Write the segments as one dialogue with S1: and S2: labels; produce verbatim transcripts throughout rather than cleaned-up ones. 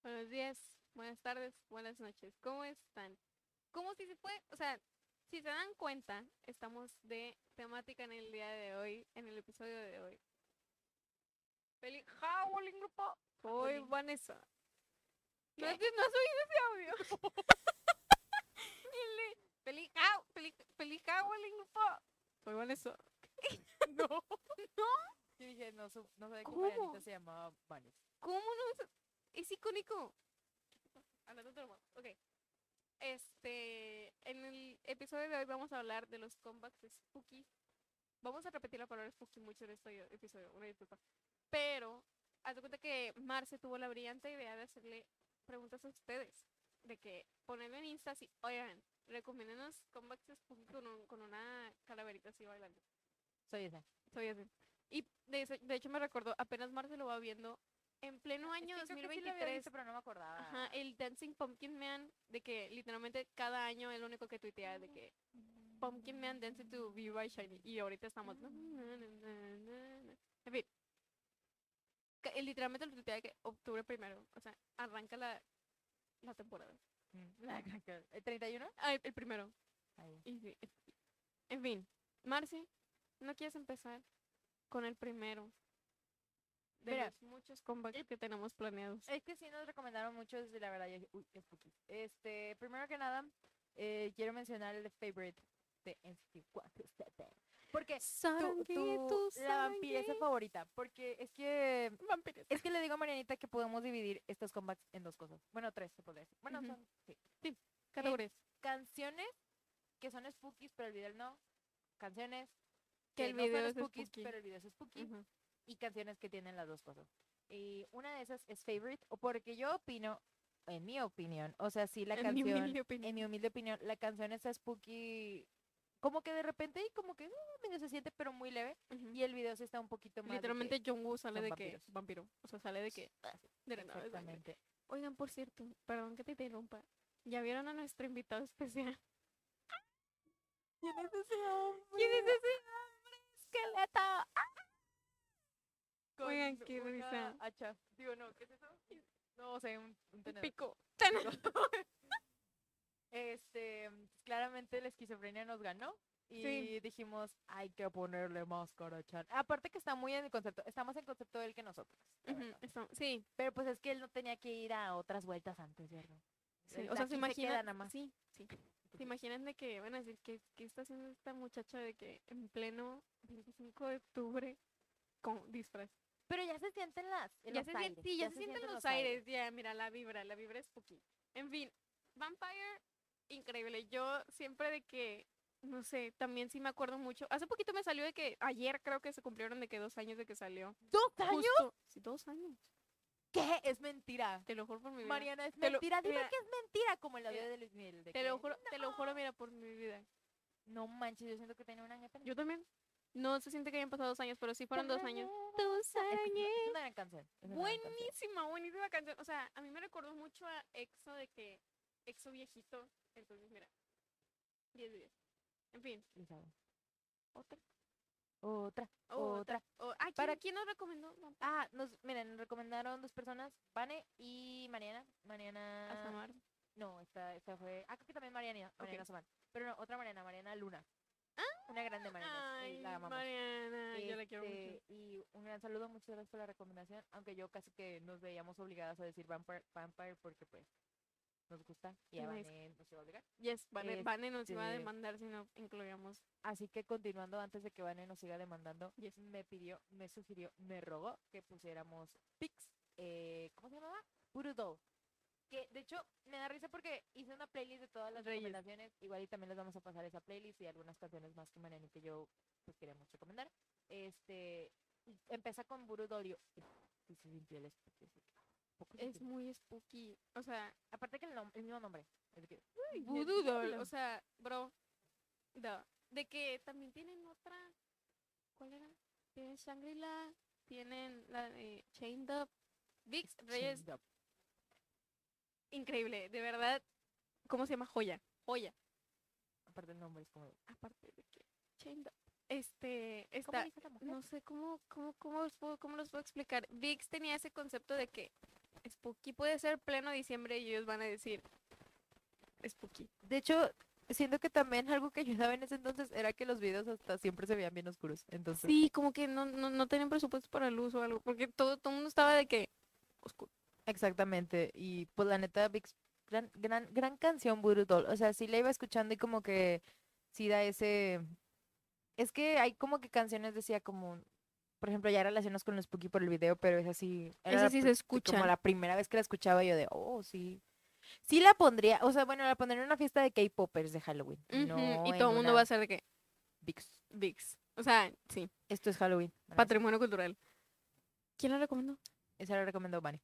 S1: Buenos días, buenas tardes, buenas noches. ¿Cómo están? ¿Cómo si se puede? O sea, si se dan cuenta, estamos de temática en el día de hoy, en el episodio de hoy. Feliz Howling Grupo. Soy
S2: Howling.
S1: Vanessa. No,
S2: ¿Qué?
S1: es que no soy ese audio. Ele- Feliz How- Feliz Feliz Howling Grupo. Soy Vanessa.
S2: No.
S1: ¿No?
S2: Yo dije, no, su- no sabía que
S1: ¿Cómo?
S2: Marianita se llamaba Vanessa.
S1: ¿Cómo no? Es, es icónico. Hablando de otro modo. Ok. Este, en el episodio de hoy vamos a hablar de los comebacks spooky. Vamos a repetir la palabra spooky mucho en este episodio, una disculpa. Pero, haz de cuenta que Marce tuvo la brillante idea de hacerle preguntas a ustedes. De que ponerlo en Insta así, oigan, recomiéndenos comebacks spooky con, un- con una calaverita así bailando.
S2: Soy esa.
S1: Soy así. Y de, ese- de hecho me recordó, apenas Marce lo va viendo en pleno año
S2: Es que creo que sí lo había
S1: dos mil veintitrés.
S2: visto, pero no me acordaba.
S1: Ajá, el Dancing Pumpkin Man, de que literalmente cada año es lo único que tuitea de que Pumpkin Man Dancing to Be by Shiny. Y ahorita estamos. En fin, ca- eh, literalmente lo tuitea de que octubre primero. O sea, arranca la, la temporada.
S2: Mm. ¿El treinta y uno?
S1: Ah, el, el primero.
S2: Ahí.
S1: Y sí, es- En fin, Marcy, ¿no quieres empezar con el primero de
S2: Mira,
S1: los muchos comebacks que tenemos planeados?
S2: es que sí nos recomendaron muchos y la verdad, yo dije, uy, qué spooky. Este, primero que nada, eh, quiero mencionar el favorite de N C T cuatro siete. Porque tu,
S1: Saranguito,
S2: tu, la
S1: sarangue.
S2: vampiresa favorita. Porque es que
S1: Vampires.
S2: Es que le digo a Marianita que podemos dividir estos comebacks en dos cosas. Bueno, tres se podría decir. Bueno,
S1: Ujú.
S2: son sí.
S1: Categorías.
S2: Canciones que son spookies, pero el video no. Canciones
S1: Que
S2: que
S1: el
S2: no
S1: video
S2: son
S1: es
S2: spookies,
S1: spooky.
S2: pero el video es spooky.
S1: Ujú.
S2: Y canciones que tienen las dos cosas. Y una de esas es favorite, o porque yo opino, en mi opinión, o sea, sí la
S1: En mi
S2: canción,
S1: humilde opinión.
S2: en mi humilde opinión, la canción está spooky, como que de repente y como que uh, medio se siente, pero muy leve.
S1: Ujú.
S2: Y el video sí está un poquito más. de que
S1: Literalmente Jungwoo sale
S2: son
S1: de
S2: vampiros.
S1: que vampiro. O sea, sale de que
S2: Así,
S1: de la nada de sangre.
S2: exactamente.
S1: Oigan, por cierto, perdón que te interrumpa. ¿Ya vieron a nuestro invitado especial?
S2: ¿Quién es ese hombre?
S1: ¿Quién es ese hombre esqueleto?
S2: Con
S1: Oigan, qué
S2: una
S1: risa.
S2: hacha. Digo, no, ¿qué es eso? No, o sea, un, un
S1: Un
S2: tenedor.
S1: pico.
S2: Este, claramente la esquizofrenia nos ganó. Y
S1: Sí.
S2: dijimos, hay que ponerle máscara, Chan. Aparte que está muy en el concepto, está más en concepto de él que nosotros. la
S1: Ujú,
S2: verdad.
S1: está- Sí,
S2: Pero pues es que él no tenía que ir a otras vueltas antes, ¿verdad?
S1: sí.
S2: Él
S1: O sea, se
S2: aquí queda
S1: imaginan.
S2: nada más.
S1: Sí, sí. ¿Se imaginan de que van a decir que, que está haciendo esta muchacha de que en pleno veinticinco de octubre con disfraz?
S2: Pero ya se sienten las, en
S1: Ya
S2: los
S1: se sienten,
S2: aires.
S1: sí, ya, se, sienten los aires. Ya, mira, la vibra, la vibra es spooky. En fin, Vampire, increíble. Yo siempre de que, no sé, también sí me acuerdo mucho. Hace poquito me salió de que, ayer creo que se cumplieron de que dos años de que salió.
S2: ¿Dos años?
S1: Justo, sí, dos años.
S2: ¿Qué? Es mentira.
S1: Te lo juro por mi vida.
S2: Mariana, es
S1: Te lo-
S2: mentira. Dime
S1: mira,
S2: que es mentira. Como el audio
S1: mira,
S2: de Luis Miguel. de
S1: Te
S2: que,
S1: lo juro, te lo juro,
S2: "No".
S1: mira, por mi vida.
S2: No manches, yo siento que tenía un año apenas.
S1: Yo también. No se siente que hayan pasado dos años, pero sí fueron dos años.
S2: Es
S1: Dos
S2: que es
S1: años.
S2: una gran canción. es una gran canción.
S1: Buenísima, buenísima canción. O sea, a mí me recordó mucho a EXO de que EXO viejito. Entonces, mira. diez de diez. En fin.
S2: Sí, sabe.
S1: Otra.
S2: Otra,
S1: Otra.
S2: otra.
S1: O- ah, ¿quién,
S2: Para-
S1: ¿quién nos recomendó? No,
S2: Ah, nos, miren, nos recomendaron dos personas, Vane y Mariana. Mariana.
S1: Asamar.
S2: No, esta, esta fue. Ah, creo que también Mariana. Mariana
S1: Ok.
S2: Samar. Pero no, otra Mariana, Mariana Luna. Una grande Mariana.
S1: Ay,
S2: la amamos.
S1: Mariana. Yo la quiero
S2: Este,
S1: mucho.
S2: Y un gran saludo, muchas gracias por la recomendación. Aunque yo casi que nos veíamos obligadas a decir Vampire, Vampire porque pues nos gusta y a
S1: Nice.
S2: Vane nos iba a obligar.
S1: Yes, Vane, Vane nos iba a
S2: Este-
S1: demandar si no incluíamos.
S2: Así que continuando, antes de que Vane nos siga demandando,
S1: Yes.
S2: me pidió, me sugirió, me rogó que pusiéramos Pix, eh, ¿cómo se llamaba? Voodoo Doll. Que de hecho me da risa porque hice una playlist de todas las
S1: Reyes.
S2: recomendaciones. Igual y también les vamos a pasar esa playlist y algunas canciones más que Mariana y que yo pues queríamos recomendar. Este, y empieza con Voodoo Doll. y yo, sí, se sintió el spooky, así que, poco se
S1: Es
S2: sintió.
S1: muy spooky. O sea,
S2: Aparte que el, nom- el mismo nombre. es de que, uy, el
S1: Voodoo Doll.
S2: diablo.
S1: O sea, bro. Da. De que también tienen otra. ¿Cuál era? Tienen Shangri-La. Tienen la de Chained Up. Vix Reyes.
S2: Chained Up.
S1: Increíble. De verdad. ¿Cómo se llama? Joya. Joya.
S2: Aparte el nombre es como,
S1: Aparte de que. Chained Up. Este.
S2: ¿cómo
S1: Está.
S2: dice la mujer?
S1: No sé cómo, cómo, cómo, los puedo, cómo los puedo explicar. Vix tenía ese concepto de que Spooky puede ser pleno diciembre y ellos van a decir Spooky.
S2: De hecho, siento que también algo que ayudaba en ese entonces era que los videos hasta siempre se veían bien oscuros. Entonces,
S1: Sí, como que no, no, no tenían presupuesto para luz o algo, porque todo, todo el mundo estaba de que oscuro.
S2: exactamente. Y pues la neta, Vix, gran, gran, gran canción, Voodoo Doll. O sea, sí la iba escuchando y como que sí da ese. Es que hay como que canciones decía como, por ejemplo, ya relacionas con los Spooky por el video, pero es así, era
S1: Ese
S2: la
S1: sí
S2: pr-
S1: se
S2: de como
S1: escucha.
S2: la primera vez que la escuchaba yo de, oh, sí. Sí la pondría, o sea, bueno, la pondría en una fiesta de K-popers de Halloween,
S1: Ujú,
S2: no
S1: y
S2: en
S1: todo el mundo va
S2: una
S1: a ser de que
S2: VIX.
S1: VIX. O sea, sí,
S2: Esto es Halloween. van a decir.
S1: patrimonio cultural. ¿Quién la recomendó?
S2: Esa la recomendó Vane.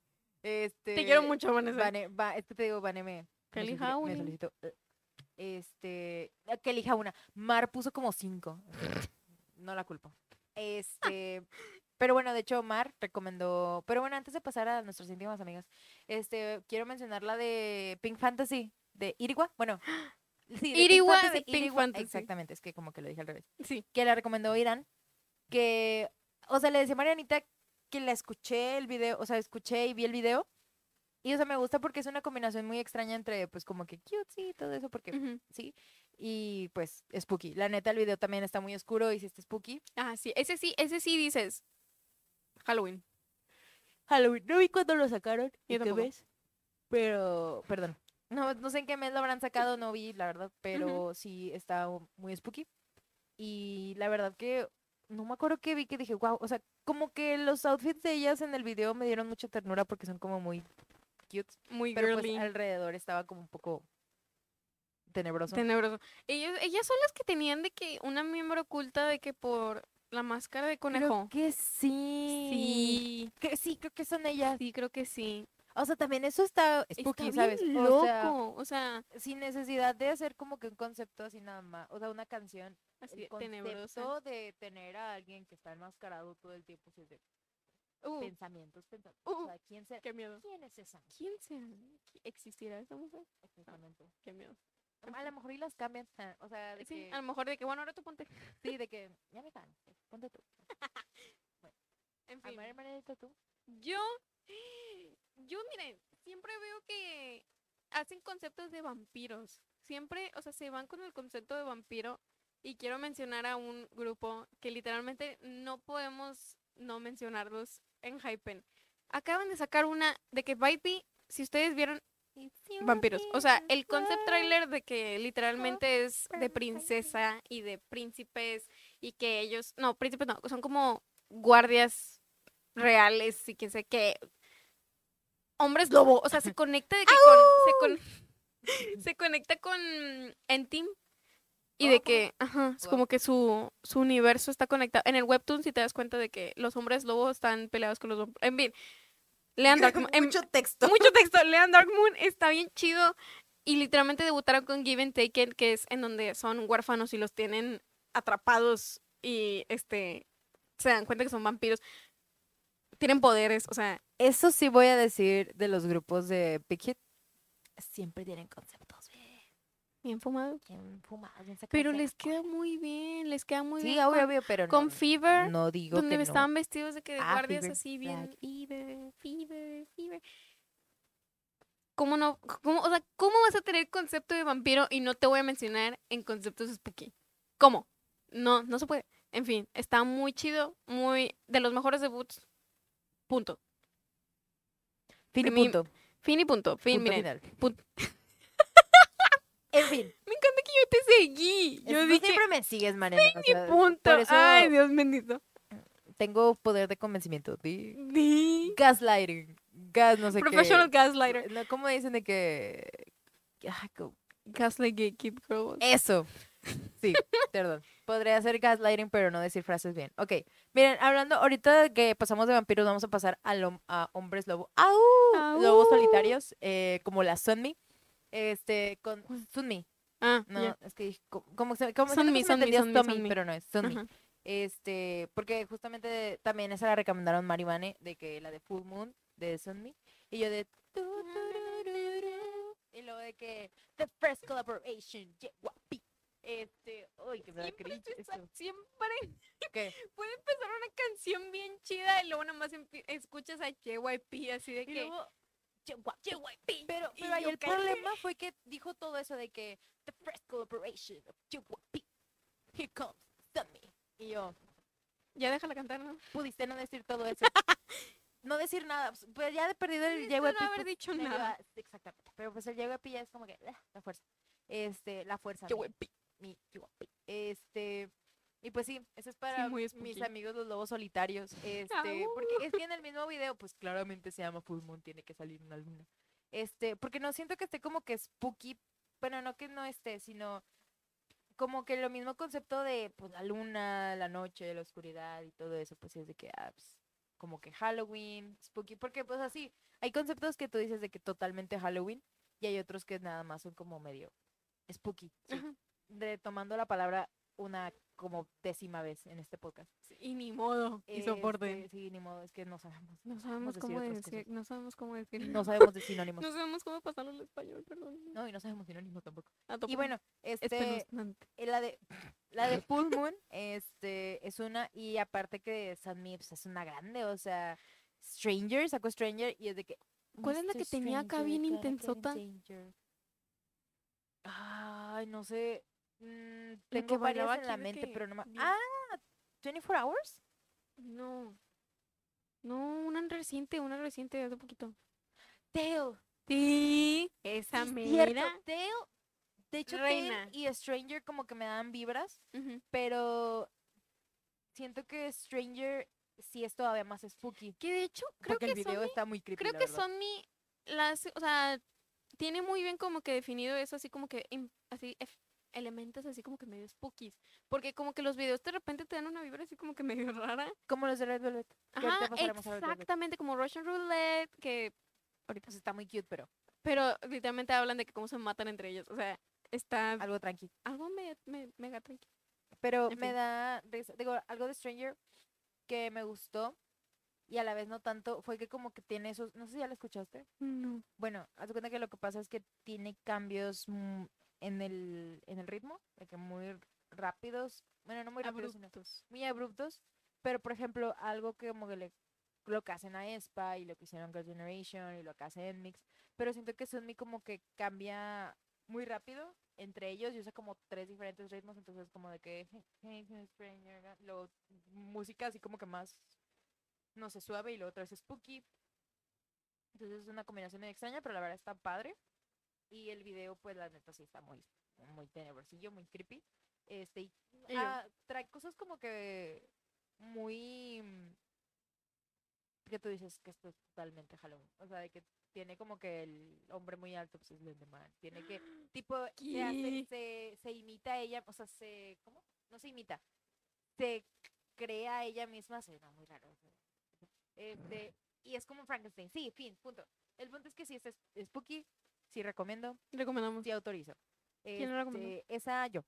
S1: Te quiero
S2: Este,
S1: mucho, Vanessa.
S2: Vane, va, es que te digo, Vane me,
S1: Que
S2: me,
S1: elija
S2: sugirió- me
S1: una.
S2: solicitó, eh, este, eh, que elija una. Mar puso como cinco, no la culpo. Este, pero bueno, de hecho, Mar recomendó. Pero bueno, antes de pasar a nuestras íntimas amigas, este, quiero mencionar la de Pink Fantasy, de Iriwa. Bueno, sí, de Pink
S1: Iriwa
S2: Fantasy,
S1: de Pink
S2: Iriwa.
S1: Fantasy.
S2: Exactamente, es que como que lo dije al revés.
S1: Sí.
S2: Que la recomendó Irán. Que, o sea, le decía a Marianita que la escuché el video, o sea, escuché y vi el video. Y, o sea, me gusta porque es una combinación muy extraña entre, pues, como que cute, sí, y todo eso, porque,
S1: Ujú.
S2: sí. Y, pues, spooky. La neta, el video también está muy oscuro y sí está spooky.
S1: Ah, sí. Ese sí, ese sí dices Halloween.
S2: Halloween. No vi cuándo lo sacaron.
S1: Yo
S2: ¿Y qué
S1: tampoco.
S2: ves? Pero, perdón. No, no sé en qué mes lo habrán sacado, no vi, la verdad.
S1: Ujú.
S2: Pero sí está u- muy spooky. Y la verdad que no me acuerdo qué vi que dije, wow. O sea, como que los outfits de ellas en el video me dieron mucha ternura porque son como muy cute.
S1: Muy
S2: Pero pues
S1: girly.
S2: alrededor estaba como un poco tenebroso.
S1: Tenebroso. Ellos, ellas son las que tenían de que una miembro oculta de que por la máscara de
S2: Creo
S1: conejo.
S2: que sí.
S1: Sí.
S2: Que, sí, creo que son ellas.
S1: Sí, creo que sí.
S2: O sea, también eso está spooky,
S1: Está
S2: ¿sabes?
S1: bien
S2: O sea,
S1: loco. O sea,
S2: sin necesidad de hacer como que un concepto así nada más. O sea, una canción.
S1: así
S2: El
S1: de tenebrosa.
S2: concepto de tener a alguien que está enmascarado todo el tiempo, sí, es de
S1: Uh,
S2: pensamientos, pensamientos.
S1: uh,
S2: O sea, ¿quién será?
S1: qué miedo.
S2: ¿Quién es esa?
S1: ¿Quién será? ¿Existirá esa mujer?
S2: Exactamente.
S1: Qué miedo.
S2: A lo mejor y las cambian. ah, O sea, de
S1: Sí,
S2: que.
S1: a lo mejor de que, bueno, ahora tú ponte.
S2: Sí, de que. Ya me cansé. Ponte tú. Bueno,
S1: En
S2: a
S1: fin.
S2: ver, Marianita, tú.
S1: Yo, yo miren, siempre veo que hacen conceptos de vampiros. Siempre, o sea, se van con el concepto de vampiro. Y quiero mencionar a un grupo que literalmente no podemos no mencionarlos en Hypen. Acaban de sacar una de que Baby, si ustedes vieron vampiros. O sea, el concept trailer de que literalmente es de princesa y de príncipes y que ellos, no, príncipes no, son como guardias reales y que sé que hombres lobo, o sea, se conecta de que con se con se conecta con Entim y
S2: Oh,
S1: de
S2: ¿poco
S1: que, ajá, es
S2: Wow.
S1: como que su su universo está conectado. En el webtoon si te das cuenta de que los hombres lobo están peleados con los hombres. En fin, lean Dark Moon. en-
S2: Mucho texto.
S1: mucho texto, lean Dark Moon, está bien chido. Y literalmente debutaron con Give and Taken, que es en donde son huérfanos y los tienen atrapados y este se dan cuenta que son vampiros. Tienen poderes, o sea,
S2: Eso sí voy a decir de los grupos de Big Hit. Siempre tienen conceptos bien,
S1: bien fumados.
S2: bien fumados, bien sacados
S1: Pero
S2: de
S1: les
S2: la
S1: queda
S2: cola.
S1: muy bien, les queda muy
S2: Sí,
S1: bien
S2: obvio,
S1: con,
S2: obvio, pero
S1: con
S2: no,
S1: Fever,
S2: no digo
S1: donde
S2: que no.
S1: estaban vestidos de que de
S2: Ah,
S1: guardias
S2: Fever,
S1: así bien
S2: like.
S1: Fever, Fever, Fever. ¿Cómo no? ¿Cómo, o sea, ¿cómo vas a tener concepto de vampiro y no te voy a mencionar en conceptos spooky? ¿Cómo? No, no se puede. En fin, está muy chido, muy de los mejores debuts. Punto.
S2: Fin y
S1: Mi-
S2: punto.
S1: Fin y punto. Fin,
S2: Punto
S1: miren.
S2: final.
S1: Pun-
S2: En fin.
S1: Me encanta que yo te seguí. Yo
S2: es- tú
S1: dije,
S2: siempre me sigues, Mariana. o sea,
S1: punto.
S2: por eso
S1: Ay, Dios bendito.
S2: tengo poder de convencimiento. Di-
S1: Di.
S2: Gaslighting. Gas, no sé
S1: Professional
S2: qué.
S1: gaslighter.
S2: No, ¿cómo dicen de que. Ay, co-
S1: Gaslight Gatekeep Girl.
S2: Eso. Sí, perdón. Podría hacer gaslighting, pero no decir frases bien. Ok, miren, hablando ahorita de que pasamos de vampiros, vamos a pasar a, lom- a hombres lobo. ¡Au!
S1: Au.
S2: Lobos solitarios, eh, como la Sunmi. Este, con Sunmi.
S1: Ah,
S2: No,
S1: ya.
S2: es que dije, co- como se, como
S1: Sunmi,
S2: siento que se me
S1: Sunmi,
S2: entendía
S1: Sunmi,
S2: Sunmi,
S1: Sunmi.
S2: pero no es Sunmi.
S1: Ajá.
S2: Este, porque justamente también esa la recomendaron Marivane, de que la de Full Moon, de Sunmi. Y yo de. tu, turururu, Y luego de que. The first collaboration, yeah, guapi. Este, uy, que me da
S1: Siempre,
S2: cringe
S1: se sa-
S2: esto.
S1: siempre
S2: ¿Qué?
S1: puede empezar una canción bien chida y luego nada más empie- escuchas a J Y P así de
S2: Y
S1: que
S2: luego,
S1: J Y P.
S2: pero,
S1: Y
S2: pero ahí
S1: yo,
S2: el
S1: ¿qué?
S2: problema fue que dijo todo eso de que the first collaboration of J Y P. Here comes Sammy. Y yo,
S1: Ya déjala cantar, ¿no?
S2: pudiste no decir todo eso. No decir nada. Pues pues ya de perdido el
S1: Pudiste
S2: J Y
S1: no
S2: P.
S1: haber
S2: pues,
S1: dicho
S2: medio
S1: nada.
S2: a- exactamente. Pero pues el J Y P ya es como que ah, la fuerza. Este, la fuerza.
S1: J Y P.
S2: Mi, mi J Y P. Este. Y pues sí, eso es
S1: Sí,
S2: para
S1: muy
S2: mis
S1: spooky.
S2: amigos los lobos solitarios. Este,
S1: Au.
S2: porque es que en el mismo video, pues claramente se llama Full Moon, tiene que salir una luna. Este, porque no siento que esté como que spooky. Bueno, no que no esté, sino como que lo mismo concepto de pues la luna, la noche, la oscuridad y todo eso, pues es de que ah, pues, como que Halloween, spooky, porque pues así, hay conceptos que tú dices de que totalmente Halloween y hay otros que nada más son como medio spooky, sí.
S1: Ajá.
S2: Retomando la palabra una como décima vez en este podcast.
S1: Sí, y ni modo. Y soporten.
S2: Este, sí, ni modo, es que no sabemos.
S1: No
S2: No
S1: sabemos
S2: decir
S1: cómo
S2: otras
S1: decir,
S2: cosas.
S1: no sabemos cómo decir.
S2: No sabemos de sinónimos.
S1: No sabemos cómo pasarlo al español, perdón.
S2: No, y no sabemos sinónimos tampoco.
S1: Ah,
S2: Y
S1: tampoco.
S2: bueno, este,
S1: Espeluznante.
S2: eh, la de la de Full Moon, este, es una, y aparte que Sunmi pues, es una grande, o sea, Stranger, sacó Stranger, y es de que.
S1: ¿Cuál es la
S2: "Mister
S1: que tenía acá
S2: Stranger,
S1: bien
S2: gotta get in
S1: intensota?
S2: danger". Ay, no sé. mm,
S1: La que
S2: tengo varias
S1: bailaba
S2: en la
S1: aquí de
S2: mente,
S1: que
S2: pero no me.
S1: bien-
S2: Ah, veinticuatro Hours.
S1: No. No, una reciente, una reciente de hace poquito.
S2: Tail.
S1: Sí, esa
S2: Sí, cierto.
S1: mera.
S2: Tail. De hecho,
S1: Reina.
S2: Tail y Stranger como que me dan vibras,
S1: Ujú.
S2: pero siento que Stranger sí es todavía más spooky.
S1: Que de hecho, creo
S2: Porque el
S1: que son
S2: video
S1: mi,
S2: está muy creepy,
S1: creo
S2: la
S1: que
S2: verdad.
S1: son mi, las, o sea, tiene muy bien como que definido eso, así como que, im- así, ef- elementos así como que medio spookies. Porque como que los videos de repente te dan una vibra así como que medio rara.
S2: Como los de Red Velvet. Que
S1: Ajá,
S2: ahorita pasaremos a Red Velvet.
S1: exactamente, como Russian Roulette, que ahorita,
S2: Pues está muy cute, pero
S1: pero literalmente hablan de que cómo se matan entre ellos. O sea, está
S2: algo tranqui.
S1: algo me, me- mega tranquilo.
S2: Pero
S1: En
S2: me
S1: fin.
S2: da risa. Digo, algo de Stranger que me gustó y a la vez no tanto fue que como que tiene esos. No sé si ya lo escuchaste.
S1: No.
S2: Bueno, haz de cuenta que lo que pasa es que tiene cambios mm, en el, en el ritmo, de que muy rápidos. Bueno, no muy rápidos, sino
S1: Abruptos.
S2: muy abruptos. Pero, por ejemplo, algo que como que le, lo que hacen a aespa y lo que hicieron Girls' Generation y lo que hace N M I X. Pero siento que Sunmi como que cambia muy rápido entre ellos y usa como tres diferentes ritmos. Entonces, como de que. Hey, hey, stranger, ¿no? Luego, música así como que más, no sé, suave y luego otra vez spooky. Entonces es una combinación medio extraña, pero la verdad está padre. Y el video, pues la neta sí está muy, muy tenebrosillo, muy creepy. Este, y,
S1: Y yo,
S2: ah, trae cosas como que muy mm, que tú dices que esto es totalmente Halloween. O sea, de que tiene como que el hombre muy alto, pues es Slenderman. Tiene que, tipo, se hace,
S1: ¿qué?
S2: se, se imita a ella, o sea, se, ¿cómo? No se imita, se crea a ella misma, se no, muy raro. O sea, este, y es como Frankenstein. Sí, fin, punto. El punto es que si es es spooky, sí recomiendo,
S1: Recomendamos.
S2: sí autorizo.
S1: ¿Quién lo recomendó?
S2: Este, esa yo.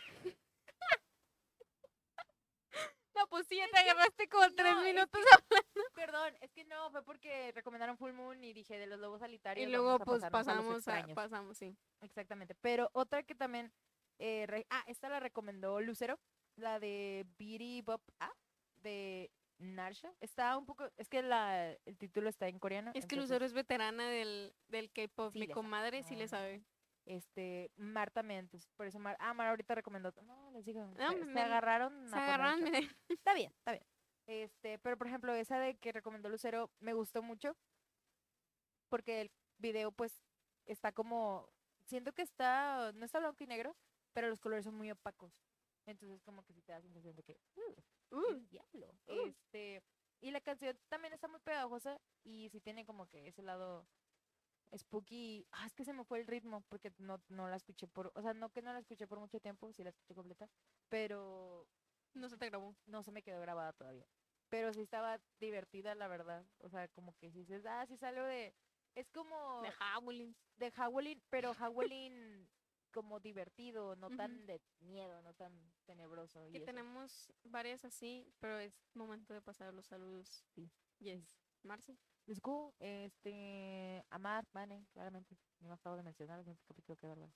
S1: No, pues sí, ya te agarraste como tres
S2: No, es
S1: minutos.
S2: Perdón, es que no, fue porque recomendaron Full Moon y dije de los lobos
S1: Y
S2: solitarios
S1: luego
S2: vamos a
S1: pues
S2: pasarnos a los
S1: pasamos a,
S2: extraños.
S1: pasamos, sí.
S2: Exactamente. Pero otra que también. eh, re- ah, esta la recomendó Lucero. La de Beauty Bop Ah, de Narsha. Está un poco. Es que la, el título está en coreano.
S1: Es que
S2: entonces
S1: Lucero es veterana del, del K-pop.
S2: sí
S1: Mi
S2: le sabe.
S1: comadre sí
S2: No,
S1: le
S2: no, no.
S1: sabe.
S2: Este, Mar también. Entonces, por eso Mar. Ah, Mar ahorita recomendó. No, les digo.
S1: No,
S2: se,
S1: me-
S2: se
S1: me-
S2: agarraron
S1: Se
S2: a poner
S1: agarraron,
S2: show.
S1: mire.
S2: Está bien, está bien. Este, pero por ejemplo, esa de que recomendó Lucero me gustó mucho. Porque el video, pues, está como. Siento que está. No está blanco y negro, pero los colores son muy opacos. Entonces, como que sí te da sensación de que. "Uh,
S1: Uh,
S2: el diablo".
S1: uh.
S2: Este. Y la canción también está muy pegajosa. Y sí tiene como que ese lado spooky. Ah, es que se me fue el ritmo. Porque no, no la escuché por. O sea, no que no la escuché por mucho tiempo. Sí la escuché completa. Pero
S1: No se te grabó.
S2: no se me quedó grabada todavía. Pero sí estaba divertida, la verdad. O sea, como que si dices, ah, sí es algo de. Es como
S1: De Howling.
S2: de Howling, pero Howling como divertido, no
S1: Ujú.
S2: tan de miedo, no tan tenebroso. Y
S1: Que
S2: eso.
S1: tenemos varias así, pero es momento de pasar los saludos.
S2: Sí.
S1: Yes. Marce.
S2: Let's go. Este. Amar, Vane, claramente. No me acabo de mencionar en este capítulo, que verdad.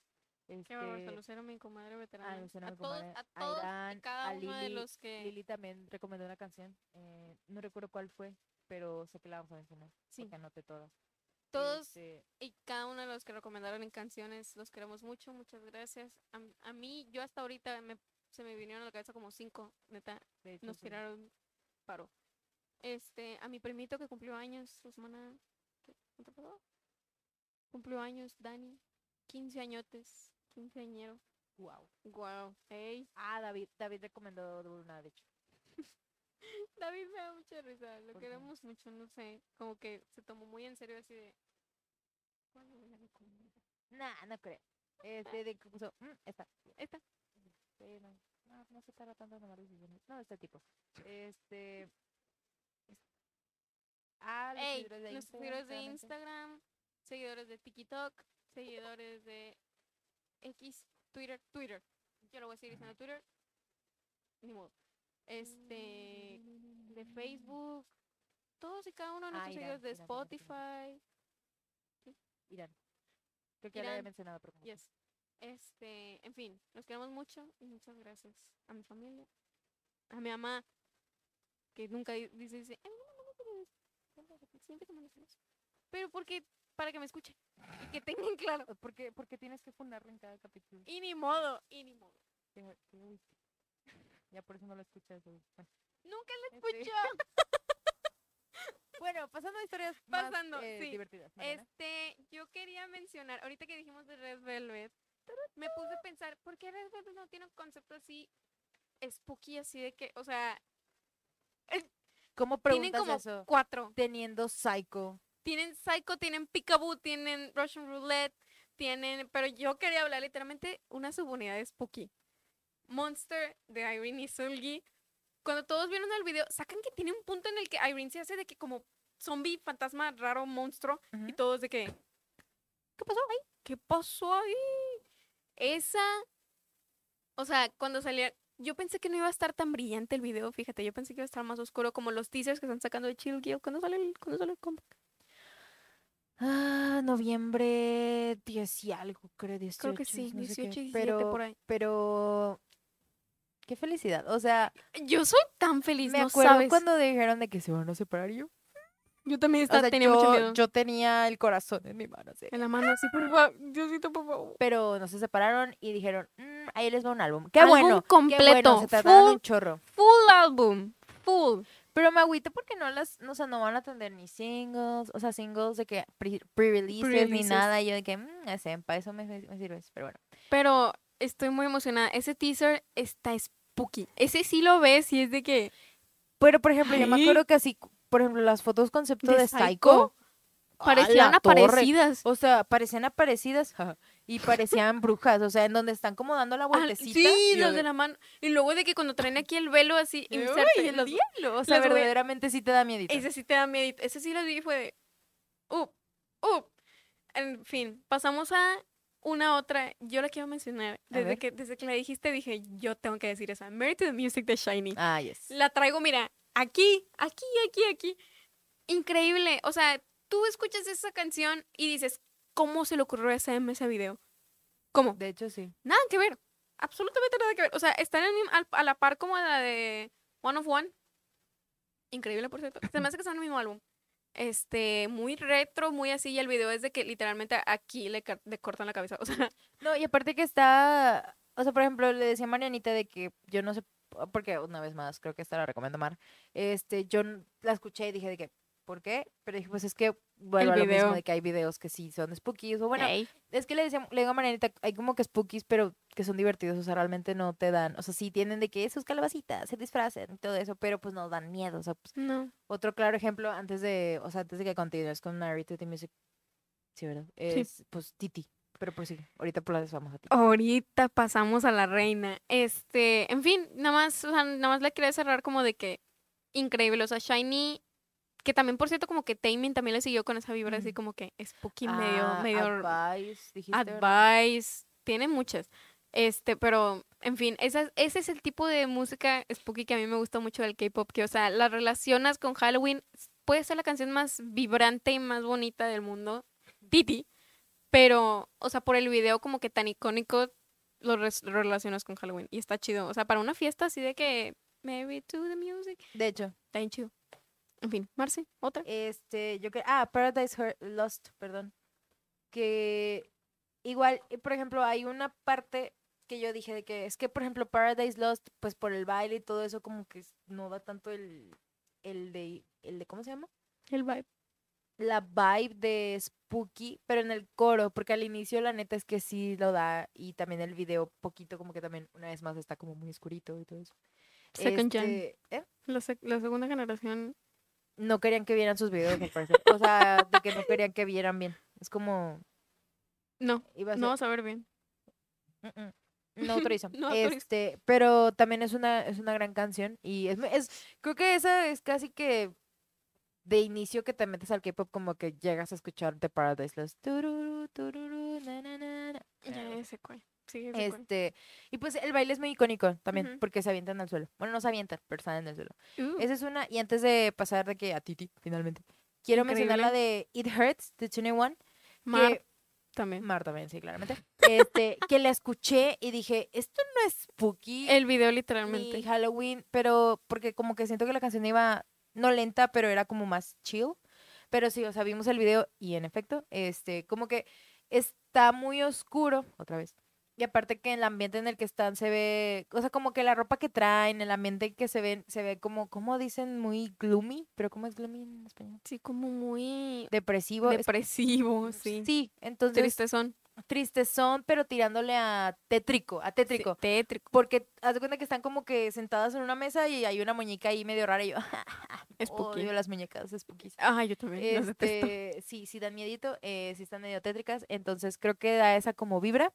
S1: Qué bárbaro,
S2: Este,
S1: Lucero, mi comadre
S2: a
S1: veterana.
S2: Luciana,
S1: A
S2: mi
S1: todos,
S2: comadre,
S1: a
S2: a
S1: todos y
S2: Irán,
S1: cada
S2: a
S1: uno de
S2: Lili.
S1: los que...
S2: Lili también recomendó una canción. eh, no recuerdo cuál fue, pero sé que la vamos a mencionar
S1: Sí,
S2: porque anoté todas.
S1: todos
S2: Este,
S1: y cada uno de los que recomendaron en canciones, los queremos mucho, muchas gracias. A, m- a mí, yo hasta ahorita me, se me vinieron a la cabeza como cinco, neta,
S2: de hecho,
S1: nos
S2: sí.
S1: tiraron paro. Este, a mi primito que cumplió años la semana, ¿qué? ¿Cuánto pasó? Cumplió años, Dani, quince añotes, quinceañero.
S2: Wow.
S1: Wow, ey.
S2: Ah, David, David recomendó una, de hecho.
S1: David me da mucha risa, lo
S2: ¿Por qué?
S1: queremos mucho, no sé, como que se tomó muy en serio así de... ¿Cuál le voy a recomendar?
S2: Nah, no creo. Este, de que puso, "Mm, esta.
S1: Esta.
S2: Sí, no, no, no se tarda tanto en tomar decisiones. No, este tipo. Este, es- ah, los
S1: Ey,
S2: seguidores de
S1: nuestros
S2: Instagram,
S1: seguidores de
S2: claramente.
S1: Instagram, seguidores de TikTok, seguidores de X, Twitter, Twitter. Yo lo voy a seguir diciendo Twitter, ni modo. Este, de Facebook, todos y cada uno de
S2: Ah,
S1: nuestros
S2: Irán,
S1: seguidores de
S2: Irán también recomendó.
S1: Spotify.
S2: Irán. Creo que ya lo había
S1: Irán,
S2: mencionado, pero como que-
S1: yes. Este, en fin, los queremos mucho y muchas gracias a mi familia, a mi mamá, que nunca di- dice, dice, "Ay, no, no, no, no, no, no, siente como los demás". Pero porque, para que me escuche y que tengan claro.
S2: ¿Por qué, por qué tienes que fundarlo en cada capítulo?
S1: Y ni modo, y ni modo.
S2: Qué- qué egoísta. Ya por eso no lo escuchas. güey. Bueno,
S1: Nunca la
S2: este,
S1: escucho.
S2: bueno, pasando a historias más
S1: Pasando,
S2: eh,
S1: sí.
S2: divertidas. Mariana.
S1: Este, yo quería mencionar, ahorita que dijimos de Red Velvet, me puse a pensar, ¿por qué Red Velvet no tiene un concepto así spooky, así de que, o sea,
S2: ¿Cómo
S1: tienen
S2: preguntas
S1: como
S2: eso?
S1: cuatro?
S2: Teniendo Psycho.
S1: Tienen Psycho, tienen Peekaboo, tienen Russian Roulette, tienen, pero yo quería hablar literalmente una subunidad de spooky. Monster de Irene y Sulgi. Cuando todos vieron el video, sacan que tiene un punto en el que Irene se hace de que como zombie, fantasma, raro, monstruo, y
S2: Ujú.
S1: todos de que, ¿qué pasó ahí? ¿Qué pasó ahí? Esa, o sea, cuando salía, yo pensé que no iba a estar tan brillante el video, fíjate, yo pensé que iba a estar más oscuro como los teasers que están sacando de Chill Guild cuando sale el, cuando sale el comeback.
S2: Ah, noviembre diez y algo, creo,
S1: Creo que
S2: dieciocho,
S1: sí,
S2: no sé qué.
S1: dieciocho y diecisiete
S2: Pero,
S1: por ahí.
S2: pero, qué felicidad. O sea,
S1: Yo soy tan feliz,
S2: me
S1: no
S2: acuerdo
S1: sabes.
S2: cuando dijeron de que se van a separar y yo.
S1: Yo también
S2: O
S1: estaba,
S2: sea,
S1: tenía mucho
S2: yo,
S1: miedo.
S2: yo tenía el corazón en mi mano, así.
S1: En la mano así, por favor, Diosito, por favor.
S2: Pero no se separaron y dijeron, "Mm, ahí les va un álbum. Qué
S1: Álbum
S2: bueno, qué bueno,
S1: completo,
S2: se tardaron
S1: full-
S2: un chorro.
S1: Full álbum, full.
S2: Pero me agüito porque no las, no, o sea, no van a tener ni singles, o sea, singles de que pre- pre-releases ni
S1: Pre-releases.
S2: nada. Y yo de que, mmm, ese, para eso me, me sirve, pero bueno.
S1: Pero estoy muy emocionada. Ese teaser está spooky. Ese sí lo ves y es de que...
S2: Pero, por ejemplo, yo me
S1: Ay.
S2: acuerdo que así, por ejemplo, las fotos concepto
S1: ¿De
S2: de,
S1: Psycho?
S2: Psycho, ¡a
S1: Parecían
S2: la torre!
S1: aparecidas.
S2: O sea, parecían aparecidas jaja, y parecían brujas, o sea, en donde están como dando la
S1: Al-
S2: vueltecita.
S1: sí,
S2: y yo
S1: los de la mano. Y luego de que cuando traen aquí el velo así,
S2: de,
S1: inserte,
S2: "Uy, el
S1: los-
S2: diablo", o sea,
S1: las voy-
S2: verdaderamente sí te da miedo.
S1: ese sí te da miedo. Ese sí los vi y fue de... Up, up. En fin, pasamos a una otra. Yo la quiero mencionar. Desde
S2: ver.
S1: que, desde que la dijiste dije, yo tengo que decir esa. Married to the Music de Shiny.
S2: Ah, yes.
S1: La traigo, mira, aquí, aquí, aquí, aquí. Increíble. O sea, tú escuchas esa canción y dices, ¿cómo se le ocurrió ese en ese video? ¿Cómo?
S2: De hecho, sí.
S1: Nada que ver. Absolutamente nada que ver. O sea, están en el mismo- al- a la par como la de One of One. Increíble, por cierto. Se me hace que son el mismo álbum. Este, muy retro, muy así. Y el video es de que literalmente aquí le, ca- le cortan la cabeza. O sea,
S2: No, y aparte que está, o sea, por ejemplo, le decía a Marianita de que yo no sé, porque una vez más, creo que esta la recomiendo Mar, este, yo n- la escuché y dije de que, ¿por qué? Pero dije, pues es que vuelvo a lo mismo
S1: video.
S2: de que hay videos que sí son spookies, o bueno,
S1: ey.
S2: es que le decía, le digo a Marianita, hay como que spookies, pero que son divertidos, o sea, realmente no te dan, o sea, sí tienen de que sus calabacitas se disfracen y todo eso, pero pues no dan miedo, o sea, pues,
S1: No.
S2: otro claro ejemplo, antes de, o sea, antes de que continúes con Narrative to the Music, sí, ¿verdad? Es, pues, Titi. Pero pues sí, ahorita por las vamos a ti.
S1: Ahorita pasamos a la reina. Este, en fin, nada más, o sea, nada más la quería cerrar como de que increíble. O sea, Shiny, que también, por cierto, como que Taemin también le siguió con esa vibra así
S2: Mm.
S1: como que spooky, medio,
S2: Ah,
S1: medio
S2: Advice, dijiste, ¿verdad?
S1: advice. Tiene muchas. Este, pero, en fin, esa, ese es el tipo de música spooky que a mí me gusta mucho del K-pop, que, o sea, la relacionas con Halloween. Puede ser la canción más vibrante y más bonita del mundo, Titi, pero, o sea, por el video como que tan icónico lo res- relacionas con Halloween y está chido. O sea, para una fiesta así de que Married to the Music,
S2: De hecho,
S1: está bien chido. En fin, Marce, otra.
S2: este, yo que ah, Paradise Her- Lost, perdón, que igual, eh, por ejemplo, hay una parte que yo dije de que es que, por ejemplo, Paradise Lost, pues por el baile y todo eso, como que s- no da tanto el, el de, el de, ¿cómo se llama?
S1: El vibe.
S2: La vibe de Spooky, pero en el coro, porque al inicio la neta es que sí lo da y también el video poquito como que también una vez más está como muy oscurito y todo eso.
S1: Second Gen.
S2: Este, ¿eh?
S1: La, sec- la segunda generación.
S2: No querían que vieran sus videos al parecer. O sea, de que no querían que vieran bien. Es como
S1: No,
S2: iba a
S1: no
S2: ser
S1: vas a ver bien.
S2: mm, mm, no autorizo.
S1: No autorizo.
S2: Este, pero también es una es una gran canción y es, mu- es creo que esa es casi que de inicio que te metes al K-pop como que llegas a escuchar The Paradise Lost. Tururú, tururú, na, na, na, na.
S1: Ya,
S2: Algo
S1: ya
S2: así.
S1: sé cuál. Sí, ya sé cuál.
S2: Este, y pues el baile es muy icónico también,
S1: Ujú.
S2: porque se avientan al suelo. Bueno, no se avientan, pero están en el suelo.
S1: Uh,
S2: Esa es una, y antes de pasar de que a Titi, finalmente, quiero mencionar la
S1: increíble.
S2: de It Hurts de veintiuno,
S1: Mar
S2: que
S1: también.
S2: Mar también, sí, claramente. Este, que la escuché y dije, esto no es spooky
S1: El video
S2: ni
S1: literalmente.
S2: Halloween, pero porque como que siento que la canción iba no lenta, pero era como más chill. Pero sí, o sea, vimos el video y en efecto, este, como que está muy oscuro, otra vez. Y aparte que en el ambiente en el que están se ve, o sea, como que la ropa que traen, el ambiente que se ven, se ve como, ¿cómo dicen? Muy gloomy, pero ¿cómo es gloomy en español?
S1: Sí, como muy
S2: Depresivo. Es-
S1: depresivo, sí.
S2: sí, entonces
S1: Tristezón.
S2: tristezón, pero tirándole a tétrico, a
S1: Sí,
S2: tétrico.
S1: tétrico.
S2: Porque haz de cuenta que están como que sentadas en una mesa y hay una muñeca ahí medio rara y yo
S1: Spooky.
S2: odio las muñecas spookies.
S1: Ah, yo también, las detesto.
S2: Este, sí, sí dan miedito, eh, sí están medio tétricas, entonces creo que da esa como vibra.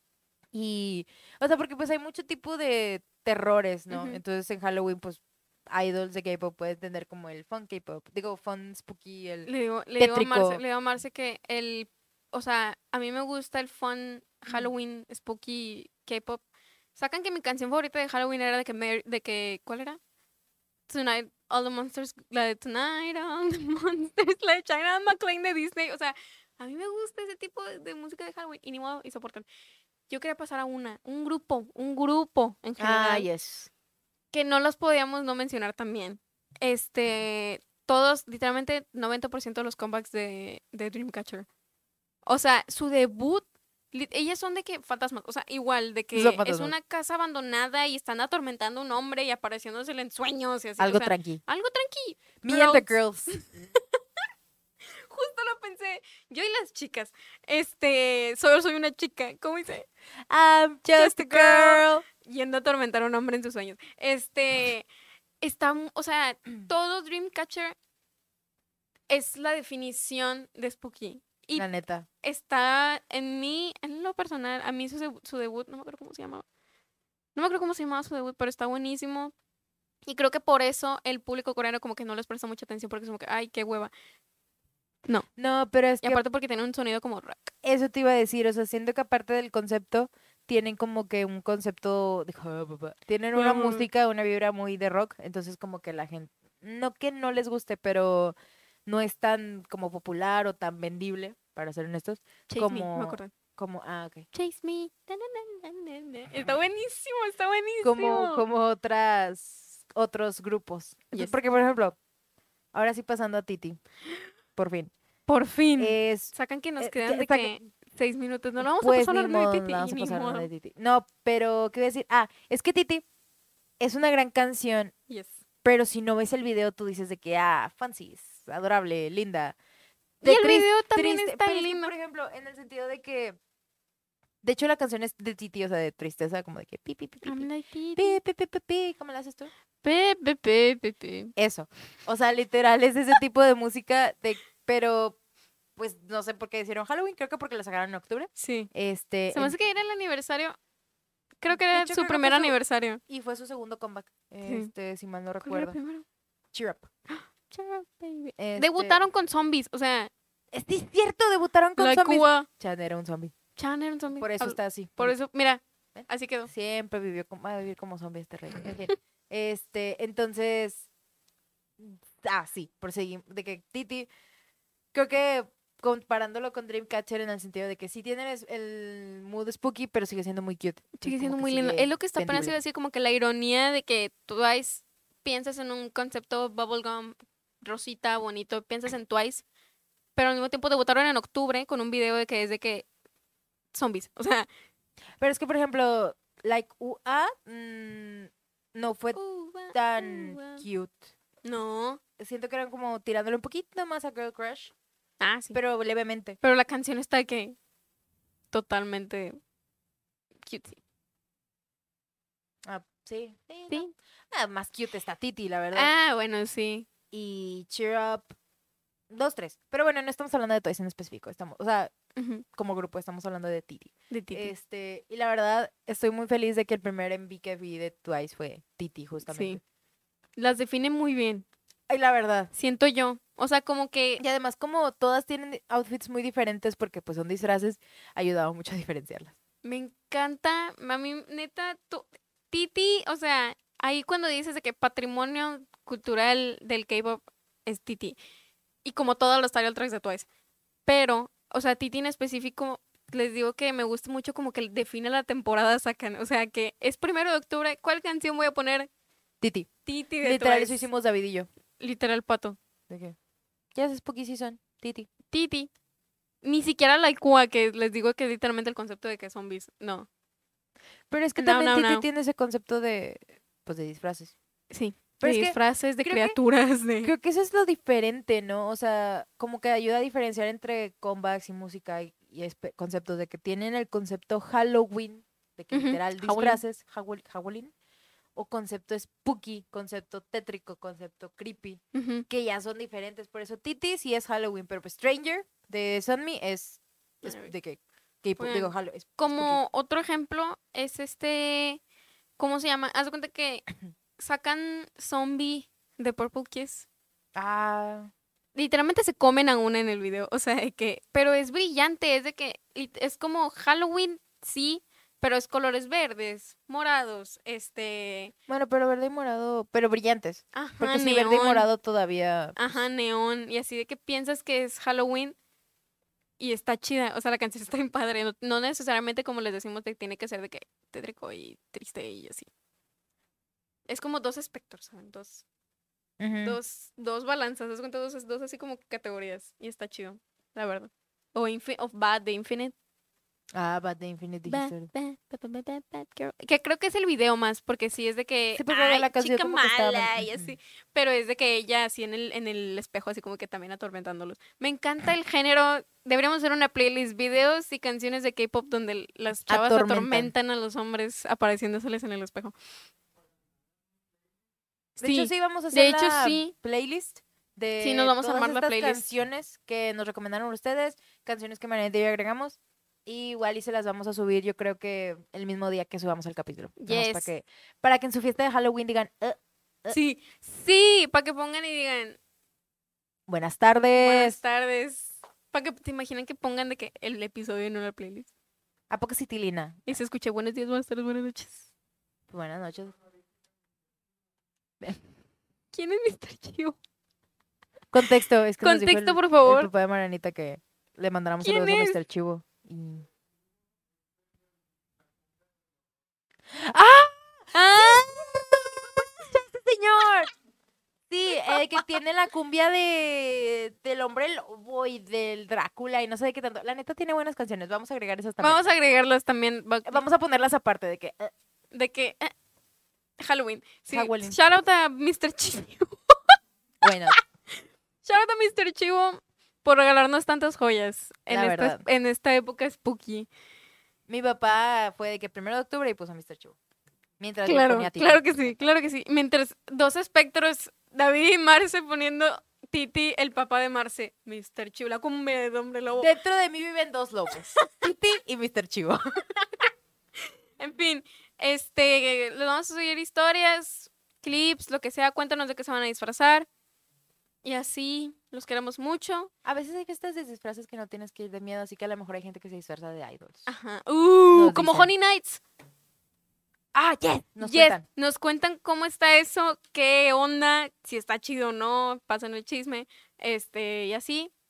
S2: Y, o sea, porque pues hay mucho tipo de terrores, ¿no?
S1: Ujú.
S2: Entonces en Halloween, pues, idols de K-pop pueden tener como el fun K-pop, digo, fun spooky, el
S1: Le digo, le digo a Marce,
S2: tétrico.
S1: le digo a Marce que el, o sea, a mí me gusta el fun Halloween, spooky, K-pop. Sacan que mi canción favorita de Halloween era de que, Mer- de que, ¿cuál era? Tonight, all the monsters, la de Tonight, all the monsters, la de China McClain de Disney. O sea, a mí me gusta ese tipo de, de música de Halloween y ni modo, y soportan. Yo quería pasar a una, un grupo, un grupo en
S2: Ah,
S1: general,
S2: yes.
S1: que no los podíamos no mencionar también. Este, todos, literalmente, noventa por ciento de los comebacks de, de Dreamcatcher. O sea, su debut, li- ellas son de que fantasmas, o sea, igual, de
S2: Son
S1: que es
S2: fantasmas.
S1: una casa abandonada y están atormentando a un hombre y apareciéndosele en sueños y así.
S2: Algo
S1: O sea,
S2: tranqui.
S1: algo tranqui.
S2: Me and the
S1: Girls.
S2: girls.
S1: Justo lo pensé. Yo y las chicas. Este, solo soy una chica. ¿Cómo dice?
S2: I'm just,
S1: Just
S2: a
S1: a girl.
S2: girl.
S1: Yendo a atormentar a un hombre en sus sueños. Este, está, mu- o sea, todo Dreamcatcher es la definición de Spooky. Y
S2: La neta.
S1: está en mí, en lo personal, a mí su, debu- su debut, no me acuerdo cómo se llamaba. No me acuerdo cómo se llamaba su debut, pero está buenísimo. Y creo que por eso el público coreano como que no les presta mucha atención porque es como que, ay, qué hueva. No.
S2: No, pero es
S1: Y
S2: que
S1: aparte porque tiene un sonido como rock.
S2: eso te iba a decir, o sea, siento que aparte del concepto, tienen como que un concepto de... Tienen una música, una vibra muy de rock, entonces como que la gente, no que no les guste, pero no es tan como popular o tan vendible, para ser honestos,
S1: Chase Me, me
S2: como...
S1: acuerdo.
S2: como ah, ok.
S1: Chase Me. Na, na, na, na, na, na. Está buenísimo, está
S2: Como,
S1: buenísimo.
S2: como otras, otros grupos.
S1: Yes.
S2: Porque, por ejemplo, ahora sí pasando a Titi, por fin.
S1: Por fin.
S2: Es
S1: Sacan que nos
S2: eh,
S1: quedan
S2: que-
S1: de
S2: saca-
S1: que seis minutos. No lo vamos
S2: Pues
S1: a pasar
S2: ni
S1: a hablar de
S2: modo,
S1: Titi.
S2: la vamos a
S1: Ni
S2: pasar a la
S1: modo.
S2: de Titi. No, pero ¿qué iba a decir? Ah, es que Titi es una gran canción,
S1: Yes.
S2: pero si no ves el video tú dices de que, ah, fancy, es adorable, linda.
S1: Y
S2: De
S1: el
S2: tris-
S1: video también
S2: triste,
S1: está
S2: pero es que,
S1: lindo.
S2: por ejemplo, en el sentido de que, de hecho la canción es de Titi, o sea, de tristeza, como de que pi, pi, pi, pi,
S1: I'm
S2: pi,
S1: like Titi.
S2: pi, pi, pi, pi, pi, ¿cómo la haces tú?
S1: Pe, pe, pe, pe, pe.
S2: Eso. O sea, literal es ese tipo de música, de, pero pues no sé por qué hicieron Halloween, creo que porque la sacaron en octubre.
S1: Sí.
S2: Este,
S1: Se me
S2: en-
S1: hace que era el aniversario. Creo que
S2: de
S1: era
S2: hecho,
S1: su
S2: creo que
S1: primer
S2: fue su-
S1: aniversario.
S2: y fue su segundo comeback,
S1: Sí.
S2: este, si mal no
S1: ¿Cuál era
S2: recuerdo.
S1: primero?
S2: Cheer Up.
S1: Cheer up, baby.
S2: Este,
S1: Debutaron con zombies. O sea,
S2: Es sí, es cierto, debutaron con
S1: la
S2: zombies.
S1: Cuba.
S2: Chan era un zombie.
S1: Chan era un zombie.
S2: Por eso
S1: Habl-
S2: está así.
S1: Por eso, mira,
S2: ¿Ven?
S1: así quedó.
S2: Siempre vivió como, va a vivir como zombie este rey. En fin. Este, entonces, ah, sí, por seguir, de que Titi, creo que comparándolo con Dreamcatcher en el sentido de que sí tiene el, el mood spooky, pero sigue siendo muy cute. y
S1: Sigue
S2: como
S1: siendo
S2: que
S1: muy lindo.
S2: sigue
S1: Es lo que está apenas iba a
S2: entendible.
S1: decir, como que la ironía de que Twice piensas en un concepto bubblegum, rosita, bonito, piensas en Twice, pero al mismo tiempo debutaron en octubre con un video de que es de que zombies. O sea,
S2: Pero es que, por ejemplo, Like U A mm, no fue
S1: uva,
S2: tan
S1: uva.
S2: cute.
S1: No.
S2: Siento que eran como tirándole un poquito más a Girl Crush,
S1: Ah, sí.
S2: pero levemente.
S1: Pero la canción está de que totalmente cute.
S2: Ah, sí, sí, no.
S1: Sí.
S2: Ah, más cute está Titi, la verdad.
S1: Ah, bueno, sí.
S2: Y Cheer Up, dos, tres. Pero bueno, no estamos hablando de Twice en específico. Estamos, o sea,
S1: Ujú,
S2: como grupo estamos hablando de Titi.
S1: de Titi.
S2: Este, y la verdad, estoy muy feliz de que el primer M V que vi de Twice fue Titi, justamente.
S1: Sí. Las define muy bien,
S2: Ay, la verdad.
S1: siento yo. O sea, como que
S2: Y además, como todas tienen outfits muy diferentes porque pues son disfraces, ha ayudado mucho a diferenciarlas.
S1: me encanta, a mí, neta, tú, Titi, o sea, ahí cuando dices de que patrimonio cultural del K-pop es Titi. Y como todos los title tracks de Twice. Pero, o sea, Titi en específico, les digo que me gusta mucho como que define la temporada, sacan. O sea, que es primero de octubre, ¿cuál canción voy a poner?
S2: Titi.
S1: Titi de
S2: Literal,
S1: Twice.
S2: eso hicimos David y yo.
S1: Literal, pato.
S2: ¿De qué? Ya es Spooky Season, Titi.
S1: Titi. Ni siquiera la Ikua, que les digo que es literalmente el concepto de que zombies. No.
S2: Pero es que
S1: No,
S2: también
S1: no,
S2: Titi
S1: no.
S2: tiene ese concepto de, pues, de disfraces.
S1: Sí.
S2: Pero
S1: de
S2: es que
S1: disfraces, de
S2: creo que-
S1: criaturas, de...
S2: Creo que eso es lo diferente, ¿no? O sea, como que ayuda a diferenciar entre comebacks y música y, y espe- conceptos de que tienen el concepto Halloween, de que
S1: Ujú,
S2: literal
S1: Halloween.
S2: disfraces, Halloween, Halloween, o concepto spooky, concepto tétrico, concepto creepy,
S1: Ujú.
S2: que ya son diferentes. Por eso Titi sí es Halloween, pero pues Stranger de Sunmi es, es
S1: Ay,
S2: de que, K-pop,
S1: oigan,
S2: digo, Halloween, es spooky.
S1: como otro ejemplo es este, ¿cómo se llama? Haz de cuenta que sacan zombie de Purple Kiss.
S2: Ah,
S1: Literalmente se comen a una en el video, o sea, de que, pero es brillante, es de que lit- es como Halloween, sí, pero es colores verdes, morados, este,
S2: bueno, pero verde y morado, pero brillantes.
S1: ajá,
S2: Porque si verde y
S1: neón,
S2: morado todavía, pues,
S1: ajá, neón, y así de que piensas que es Halloween y está chida, o sea, la canción está bien padre, no, no necesariamente como les decimos, te tiene que ser de que tétrico y triste y así. Es como dos espectros, ¿saben? Dos,
S2: ujú.
S1: dos, dos balanzas, dos, dos, dos así como categorías. Y está chido, la verdad. O Infi- of Bad de Infinite.
S2: Ah, Bad de Infinite
S1: Bad,
S2: dijiste.
S1: bad, bad, bad, bad, bad girl. Que creo que es el video más, porque sí es de que,
S2: Sí, porque
S1: ay,
S2: la canción
S1: chica
S2: como que estaba
S1: mala
S2: mal-
S1: y
S2: ujú.
S1: así. Pero es de que ella así en el, en el espejo, así como que también atormentándolos. Me encanta el género. Deberíamos hacer una playlist, videos y canciones de K-pop donde l- las chavas
S2: Atormentan.
S1: atormentan a los hombres apareciéndoseles en el espejo.
S2: De hecho,
S1: Sí,
S2: sí, vamos a
S1: de
S2: hacer
S1: hecho
S2: la
S1: sí.
S2: playlist de
S1: Sí, nos vamos a
S2: todas
S1: armar la
S2: estas
S1: playlist.
S2: canciones que nos recomendaron ustedes, canciones que Marianita y yo agregamos. Y igual y se las vamos a subir, yo creo que el mismo día que subamos el capítulo. Nada más para
S1: Yes.
S2: que, para que en su fiesta de Halloween digan, "Eh,
S1: Sí, sí, para que pongan y digan
S2: buenas
S1: buenas
S2: tardes.
S1: tardes. Para que te imaginen que pongan de que el episodio en una playlist.
S2: ¿A poco sí, Tilina?
S1: Y se escuche buenos días, buenas tardes, buenas noches.
S2: Buenas noches.
S1: ¿Quién es mister Chivo?
S2: Contexto, es que nos dijo
S1: Contexto,
S2: el,
S1: por
S2: el
S1: favor.
S2: papá de Marianita que le mandáramos
S1: ¿Quién
S2: saludos a
S1: es?
S2: mister Chivo. Y... ¡Ah!
S1: ¡Ah!
S2: ¡Este señor! Sí, el que tiene la cumbia de del hombre lobo y del Drácula y no sé de qué tanto. La neta tiene buenas canciones. Vamos a agregar esas también.
S1: Vamos a agregarlas también. va-
S2: Vamos a ponerlas aparte de que eh,
S1: De que. eh, Halloween. Sí.
S2: Halloween.
S1: Shout out a mister Chivo.
S2: bueno,
S1: Shout out a mister Chivo por regalarnos tantas joyas en,
S2: La
S1: esta,
S2: verdad.
S1: en esta época spooky.
S2: mi papá fue de que primero de octubre y puso a mister Chivo. Mientras yo
S1: Claro,
S2: ponía a Titi.
S1: claro que sí, claro que sí. Mientras dos espectros, David y Marce poniendo Titi, el papá de Marce, mister Chivo, la cumbia de hombre lobo.
S2: Dentro de mí viven dos lobos. Titi y mister Chivo.
S1: En fin, este, les vamos a subir historias, clips, lo que sea. Cuéntanos de qué se van a disfrazar. Y así, los queremos mucho.
S2: A veces hay fiestas de disfraces que no tienes que ir de miedo, así que a lo mejor hay gente que se disfraza de idols.
S1: Ajá. Uh,
S2: Nos
S1: como
S2: dicen.
S1: Honey Nights.
S2: Ah, yes. Nos
S1: Yes,
S2: cuentan.
S1: nos cuentan cómo está eso, qué onda, si está chido o no, pasan el chisme, este, y así.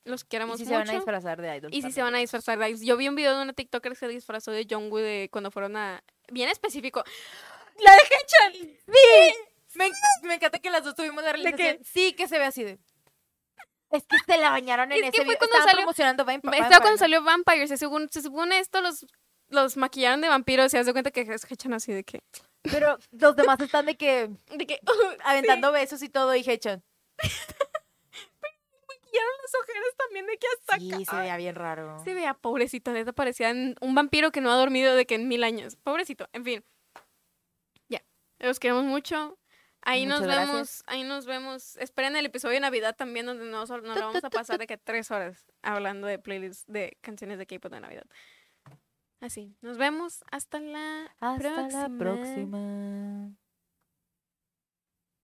S1: Los
S2: Y
S1: queremos
S2: si
S1: mucho.
S2: se van a disfrazar de idols.
S1: Y si se
S2: también.
S1: van a disfrazar de idols. Yo vi un video de una TikToker que se disfrazó de Jungwoo de cuando fueron a... Bien específico. ¡La de Hechan!
S2: Sí. Me, me encanta que las dos tuvimos la
S1: ¿De qué?
S2: realización. Sí, que se ve así de. Es que se la bañaron en
S1: Es que
S2: ese
S1: fue
S2: video.
S1: cuando
S2: Estaban
S1: salió-
S2: promocionando Vamp-
S1: Estaba
S2: Vampire,
S1: cuando
S2: ¿no?
S1: salió Vampire. Se, según, se supone esto los, los maquillaron de vampiros. Y haz de cuenta que es Hechan así de que...
S2: Pero los demás están de que
S1: De que...
S2: aventando besos y todo y Hechan.
S1: maquillaron las ojeras también de que hasta
S2: Sí,
S1: acá.
S2: se veía bien raro.
S1: Se veía pobrecito, neta, parecía en- un vampiro que no ha dormido de que en mil años. Pobrecito, en fin. Ya, los queremos mucho. Ahí nos
S2: Muchas
S1: vemos,
S2: gracias.
S1: ahí nos vemos. Esperen el episodio de Navidad también, donde nos, nos la vamos a pasar de que tres horas hablando de playlists de canciones de K-pop de Navidad. Así, nos vemos hasta la
S2: Hasta
S1: próxima.
S2: la próxima.